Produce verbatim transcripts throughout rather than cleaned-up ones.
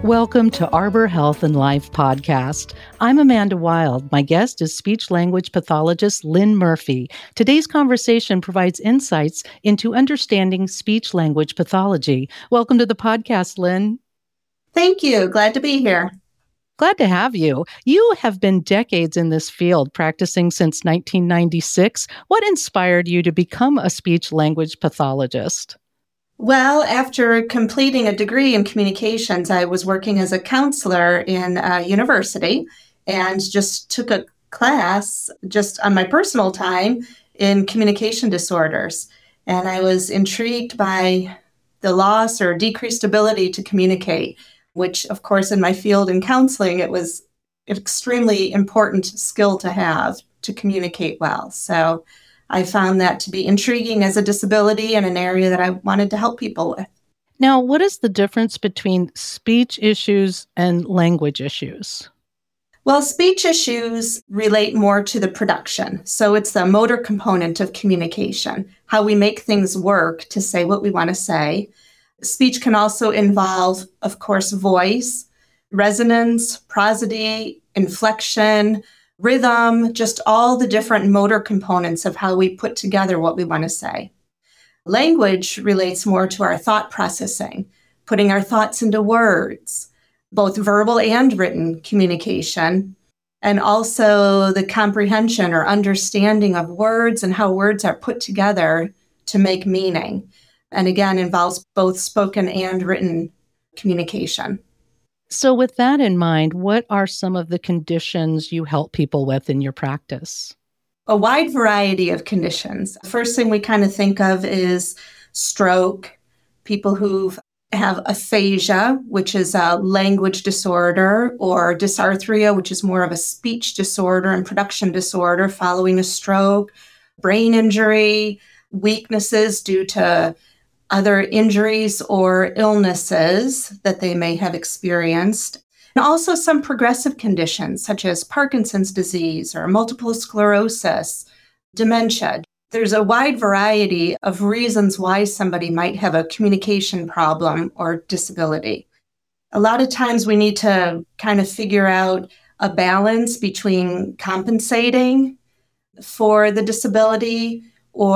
Welcome to Arbor Health and Life podcast. I'm Amanda Wild. My guest is speech-language pathologist Lynn Murphy. Today's conversation provides insights into understanding speech-language pathology. Welcome to the podcast, Lynn. Thank you. Glad to be here. Glad to have you. You have been decades in this field, practicing since nineteen ninety-six. What inspired you to become a speech-language pathologist? Well, after completing a degree in communications, I was working as a counselor in a university and just took a class just on my personal time in communication disorders. And I was intrigued by the loss or decreased ability to communicate, which, of course, in my field in counseling, it was an extremely important skill to have to communicate well. So I found that to be intriguing as a disability and an area that I wanted to help people with. Now, what is the difference between speech issues and language issues? Well, speech issues relate more to the production. So it's the motor component of communication, how we make things work to say what we want to say. Speech can also involve, of course, voice, resonance, prosody, inflection, rhythm, just all the different motor components of how we put together what we want to say. Language relates more to our thought processing, putting our thoughts into words, both verbal and written communication, and also the comprehension or understanding of words and how words are put together to make meaning. And again, involves both spoken and written communication. So with that in mind, what are some of the conditions you help people with in your practice? A wide variety of conditions. First thing we kind of think of is stroke, people who have aphasia, which is a language disorder, or dysarthria, which is more of a speech disorder and production disorder following a stroke, brain injury, weaknesses due to other injuries or illnesses that they may have experienced, and also some progressive conditions such as Parkinson's disease or multiple sclerosis, dementia. There's a wide variety of reasons why somebody might have a communication problem or disability. A lot of times we need to kind of figure out a balance between compensating for the disability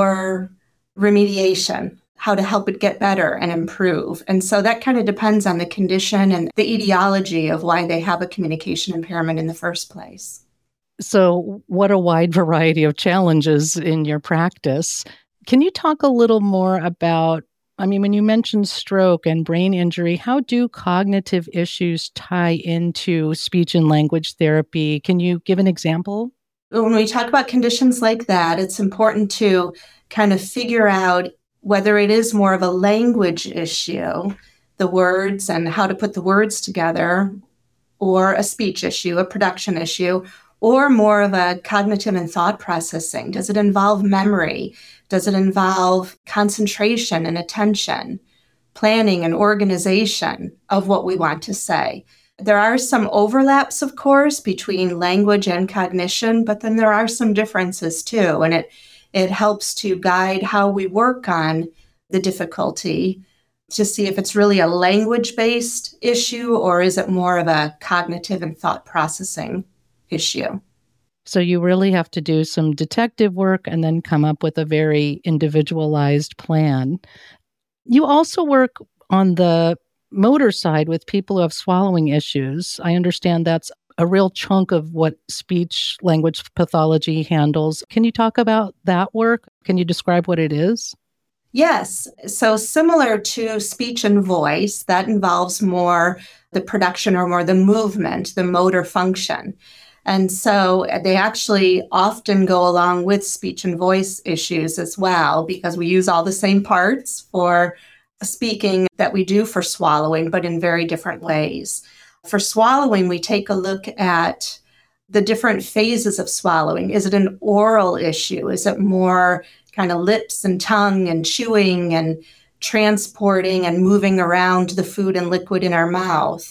or remediation, how to help it get better and improve. And so that kind of depends on the condition and the etiology of why they have a communication impairment in the first place. So what a wide variety of challenges in your practice. Can you talk a little more about, I mean, when you mentioned stroke and brain injury, how do cognitive issues tie into speech and language therapy? Can you give an example? When we talk about conditions like that, it's important to kind of figure out whether it is more of a language issue, the words and how to put the words together, or a speech issue, a production issue, or more of a cognitive and thought processing. Does it involve memory? Does it involve concentration and attention, planning and organization of what we want to say? There are some overlaps, of course, between language and cognition, but then there are some differences too, and it It helps to guide how we work on the difficulty to see if it's really a language-based issue or is it more of a cognitive and thought processing issue. So you really have to do some detective work and then come up with a very individualized plan. You also work on the motor side with people who have swallowing issues. I understand that's a real chunk of what speech language pathology handles. Can you talk about that work? Can you describe what it is? Yes. So similar to speech and voice, that involves more the production or more the movement, the motor function. And so they actually often go along with speech and voice issues as well, because we use all the same parts for speaking that we do for swallowing, but in very different ways. For swallowing, we take a look at the different phases of swallowing. Is it an oral issue? Is it more kind of lips and tongue and chewing and transporting and moving around the food and liquid in our mouth?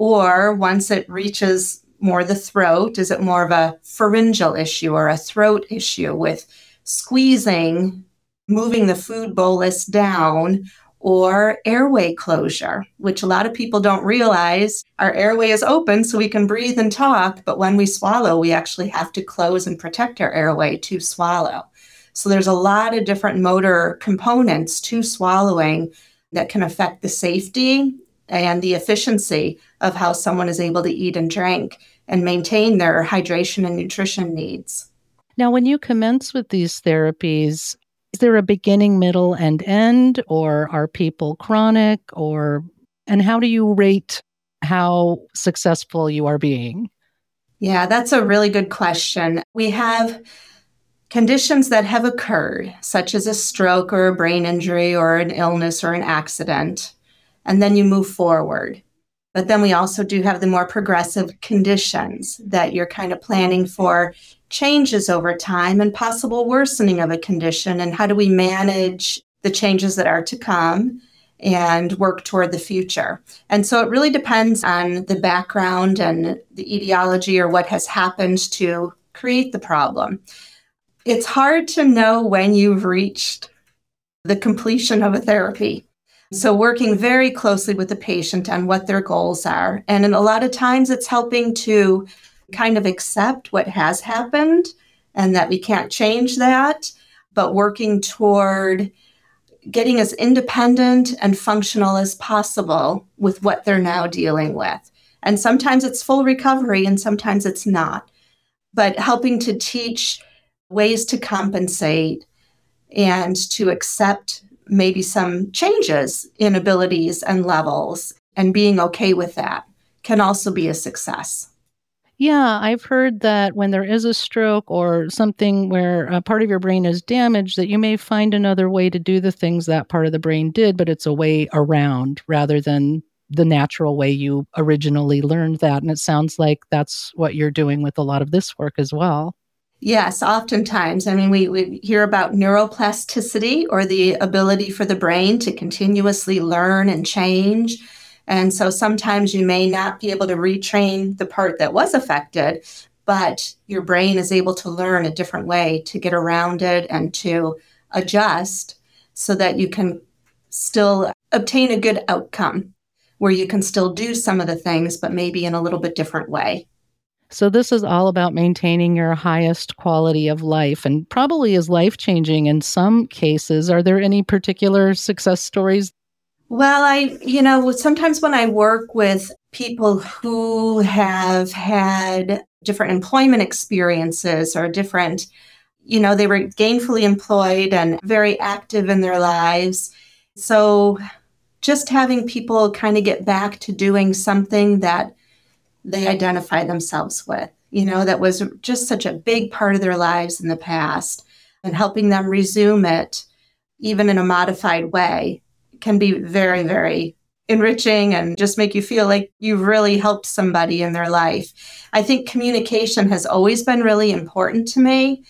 Or once it reaches more the throat, is it more of a pharyngeal issue or a throat issue with squeezing, moving the food bolus down, or airway closure, which a lot of people don't realize. Our airway is open so we can breathe and talk, but when we swallow, we actually have to close and protect our airway to swallow. So there's a lot of different motor components to swallowing that can affect the safety and the efficiency of how someone is able to eat and drink and maintain their hydration and nutrition needs. Now, when you commence with these therapies, is there a beginning, middle, and end, or are people chronic, or, and how do you rate how successful you are being? Yeah, that's a really good question. We have conditions that have occurred, such as a stroke or a brain injury or an illness or an accident, and then you move forward. But then we also do have the more progressive conditions that you're kind of planning for changes over time and possible worsening of a condition, and how do we manage the changes that are to come and work toward the future. And so it really depends on the background and the etiology or what has happened to create the problem. It's hard to know when you've reached the completion of a therapy. So working very closely with the patient on what their goals are. And in a lot of times it's helping to kind of accept what has happened and that we can't change that, but working toward getting as independent and functional as possible with what they're now dealing with. And sometimes it's full recovery and sometimes it's not. But helping to teach ways to compensate and to accept maybe some changes in abilities and levels and being okay with that can also be a success. Yeah, I've heard that when there is a stroke or something where a part of your brain is damaged, that you may find another way to do the things that part of the brain did, but it's a way around rather than the natural way you originally learned that. And it sounds like that's what you're doing with a lot of this work as well. Yes, oftentimes. I mean, we, we hear about neuroplasticity, or the ability for the brain to continuously learn and change. And so sometimes you may not be able to retrain the part that was affected, but your brain is able to learn a different way to get around it and to adjust so that you can still obtain a good outcome where you can still do some of the things, but maybe in a little bit different way. So this is all about maintaining your highest quality of life, and probably is life-changing in some cases. Are there any particular success stories? Well, I, you know, sometimes when I work with people who have had different employment experiences or different, you know, they were gainfully employed and very active in their lives. So just having people kind of get back to doing something that they identify themselves with, you know, that was just such a big part of their lives in the past, and helping them resume it, even in a modified way, can be very, very enriching and just make you feel like you've really helped somebody in their life. I think communication has always been really important to me.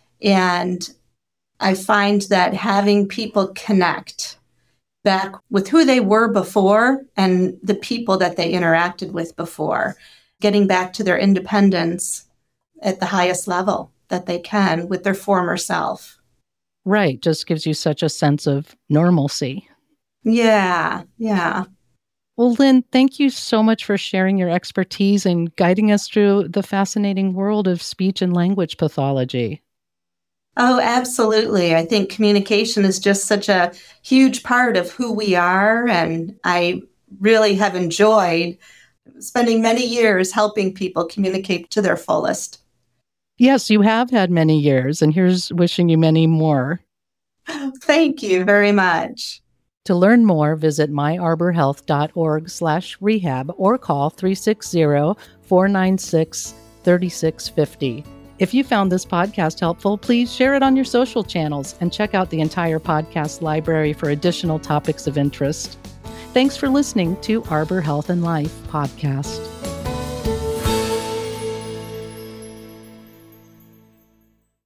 And I find that having people connect back with who they were before and the people that they interacted with before, getting back to their independence at the highest level that they can with their former self. Right. Just gives you such a sense of normalcy. Yeah, yeah. Well, Lynn, thank you so much for sharing your expertise and guiding us through the fascinating world of speech and language pathology. Oh, absolutely. I think communication is just such a huge part of who we are, and I really have enjoyed spending many years helping people communicate to their fullest. Yes, you have had many years, and here's wishing you many more. Thank you very much. To learn more, visit myarborhealth.org slash rehab or call three six zero, four nine six, three six five zero. If you found this podcast helpful, please share it on your social channels and check out the entire podcast library for additional topics of interest. Thanks for listening to Arbor Health and Life podcast.